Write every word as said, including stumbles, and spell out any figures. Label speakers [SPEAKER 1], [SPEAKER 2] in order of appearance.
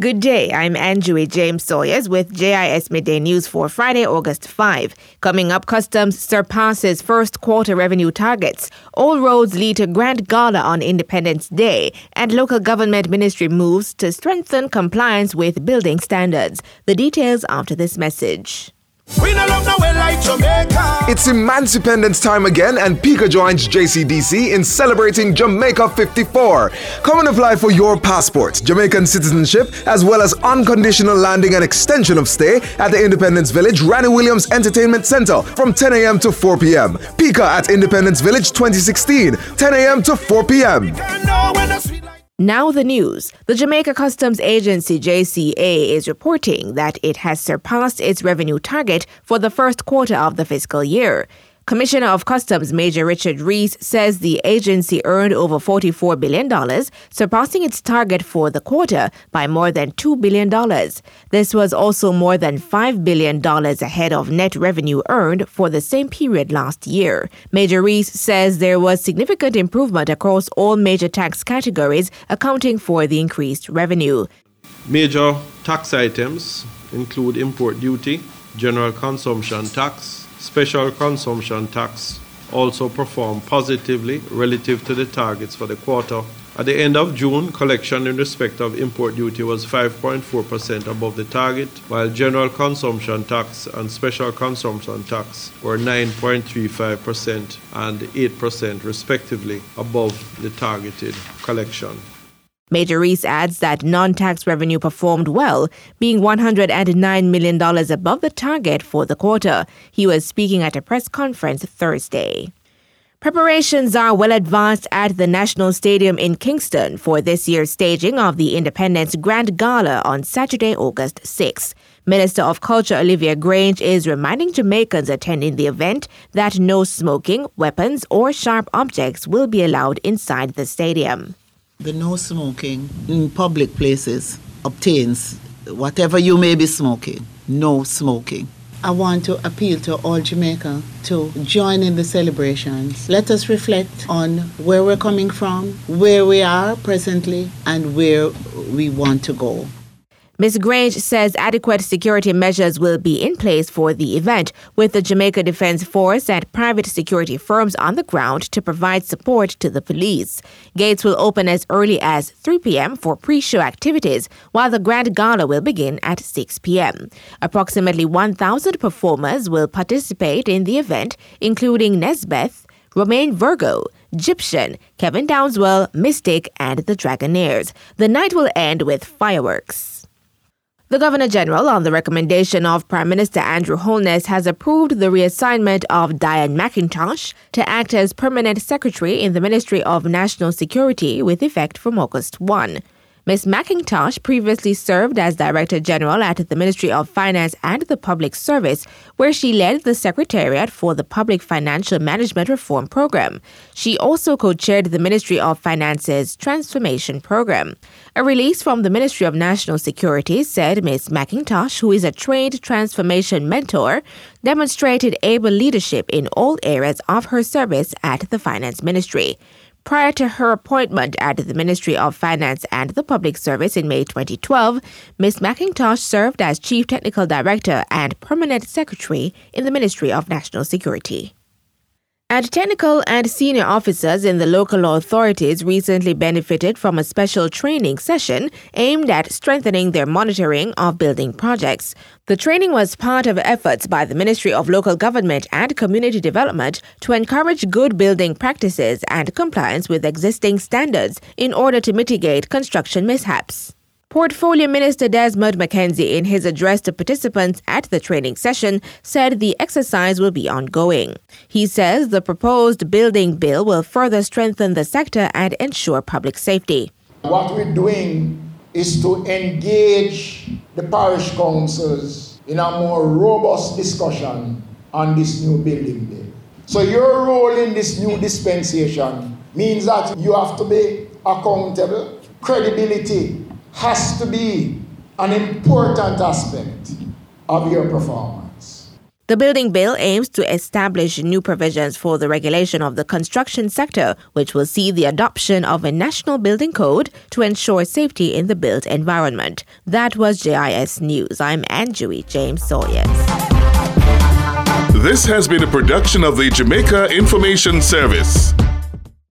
[SPEAKER 1] Good day, I'm Anjui James Sawyers with J I S Midday News for Friday, August fifth. Coming up, Customs surpasses first quarter revenue targets. All roads lead to Grand Gala on Independence Day, and local government ministry moves to strengthen compliance with building standards. The details after this message.
[SPEAKER 2] We no love no way like Jamaica.
[SPEAKER 3] It's Emancipendence time again, and Pika joins J C D C in celebrating Jamaica fifty-four. Come and apply for your passport, Jamaican citizenship, as well as unconditional landing and extension of stay at the Independence Village Ranny Williams Entertainment Center from ten a.m. to four p.m. Pika at Independence Village twenty sixteen, ten a.m. to four p.m.
[SPEAKER 1] Now the news. The Jamaica Customs Agency, J C A, is reporting that it has surpassed its revenue target for the first quarter of the fiscal year. Commissioner of Customs Major Richard Rees says the agency earned over forty-four billion dollars, surpassing its target for the quarter by more than two billion dollars. This was also more than five billion dollars ahead of net revenue earned for the same period last year. Major Rees says there was significant improvement across all major tax categories, accounting for the increased revenue.
[SPEAKER 4] Major tax items include import duty, general consumption tax, special consumption tax also performed positively relative to the targets for the quarter. At the end of June, collection in respect of import duty was five point four percent above the target, while general consumption tax and special consumption tax were nine point three five percent and eight percent respectively above the targeted collection.
[SPEAKER 1] Major Rees adds that non-tax revenue performed well, being one hundred nine million dollars above the target for the quarter. He was speaking at a press conference Thursday. Preparations are well advanced at the National Stadium in Kingston for this year's staging of the Independence Grand Gala on Saturday, August sixth. Minister of Culture Olivia Grange is reminding Jamaicans attending the event that no smoking, weapons, or sharp objects will be allowed inside the stadium.
[SPEAKER 5] The no smoking in public places obtains whatever you may be smoking, no smoking. I want to appeal to all Jamaica to join in the celebrations. Let us reflect on where we're coming from, where we are presently, and where we want to go.
[SPEAKER 1] Miz Grange says adequate security measures will be in place for the event, with the Jamaica Defence Force and private security firms on the ground to provide support to the police. Gates will open as early as three p.m. for pre-show activities, while the Grand Gala will begin at six p.m. Approximately one thousand performers will participate in the event, including Nesbeth, Romaine Virgo, Gyptian, Kevin Downswell, Mystic, and the Dragonaires. The night will end with fireworks. The Governor-General, on the recommendation of Prime Minister Andrew Holness, has approved the reassignment of Diane McIntosh to act as Permanent Secretary in the Ministry of National Security with effect from August first. Miz McIntosh previously served as Director General at the Ministry of Finance and the Public Service, where she led the Secretariat for the Public Financial Management Reform Program. She also co-chaired the Ministry of Finance's Transformation Program. A release from the Ministry of National Security said Miz McIntosh, who is a trained transformation mentor, demonstrated able leadership in all areas of her service at the Finance Ministry. Prior to her appointment at the Ministry of Finance and the Public Service in May twenty twelve, Miz McIntosh served as Chief Technical Director and Permanent Secretary in the Ministry of National Security. And technical and senior officers in the local authorities recently benefited from a special training session aimed at strengthening their monitoring of building projects. The training was part of efforts by the Ministry of Local Government and Community Development to encourage good building practices and compliance with existing standards in order to mitigate construction mishaps. Portfolio Minister Desmond McKenzie, in his address to participants at the training session, said the exercise will be ongoing. He says the proposed building bill will further strengthen the sector and ensure public safety.
[SPEAKER 6] What we're doing is to engage the parish councils in a more robust discussion on this new building bill. So your role in this new dispensation means that you have to be accountable. Credibility has to be an important aspect of your performance.
[SPEAKER 1] The building bill aims to establish new provisions for the regulation of the construction sector, which will see the adoption of a national building code to ensure safety in the built environment. That was J I S News. I'm Anjui James Sawyers.
[SPEAKER 7] This has been a production of the Jamaica Information Service.